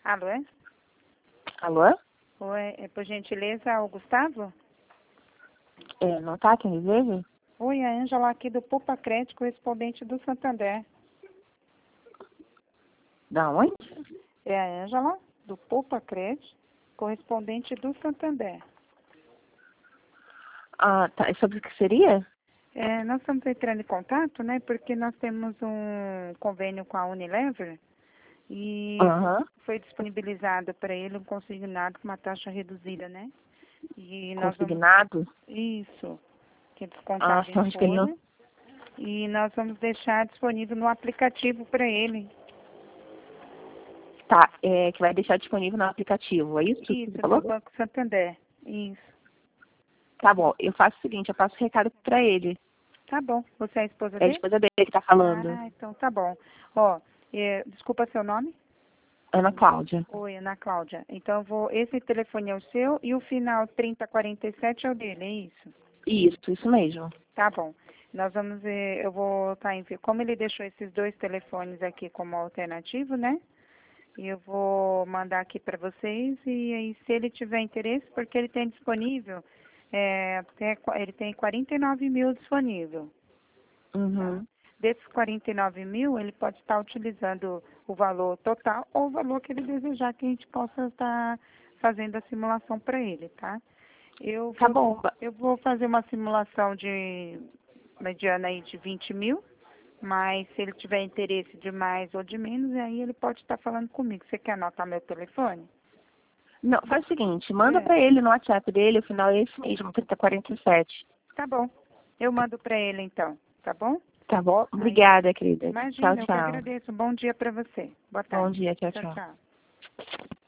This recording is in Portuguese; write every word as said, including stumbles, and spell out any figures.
Alô? é? Alô? Oi, é por gentileza o Gustavo? É, não tá quem deseja? Oi, a Ângela aqui do Poupa Crédito, correspondente do Santander. Da onde? É a Ângela do Poupa Crédito, correspondente do Santander. Ah, tá. E sobre o que seria? É, nós estamos entrando em contato, né, porque nós temos um convênio com a Unilever e Aham. foi disponibilizado para ele um consignado com uma taxa reduzida, né? E nós vamos... Consignado? Isso, que é Ah, descontado em então acho que ele folha. não... E nós vamos deixar disponível no aplicativo para ele. Tá, é que vai deixar disponível no aplicativo, é isso que você Isso, do falou? Banco Santander. Isso. Tá bom, eu faço o seguinte, eu passo o recado pra ele. Tá bom. Você é a esposa É a dele? esposa dele que tá falando. Ah, então tá bom. Ó, é, desculpa seu nome? Ana Cláudia. Oi, Ana Cláudia. Então eu vou. Esse telefone é o seu e o final trinta quarenta e sete é o dele, é isso? Isso, isso mesmo. Tá bom. Nós vamos ver, eu vou estar em. Como ele deixou esses dois telefones aqui como alternativo, né? E eu vou mandar aqui para vocês e aí se ele tiver interesse, porque ele tem disponível, é, até, qua- ele tem quarenta e nove mil disponível. Tá? Uhum. Desses quarenta e nove mil, ele pode estar utilizando o valor total ou o valor que ele desejar que a gente possa estar fazendo a simulação para ele, tá? Eu Tá vou, bom. eu vou fazer uma simulação de mediana aí de vinte mil, mas se ele tiver interesse de mais ou de menos, aí ele pode estar falando comigo. Você quer anotar meu telefone? Não, faz o seguinte, manda É, pra ele no WhatsApp dele, o final é esse mesmo, trinta quarenta e sete. tá bom. Eu mando para ele então, tá bom? Tá bom? Aí, Obrigada, querida. Tchau, imagina, eu que tchau. agradeço. Bom dia para você. Boa Bom tarde. dia, tchau, Tchau, tchau. tchau.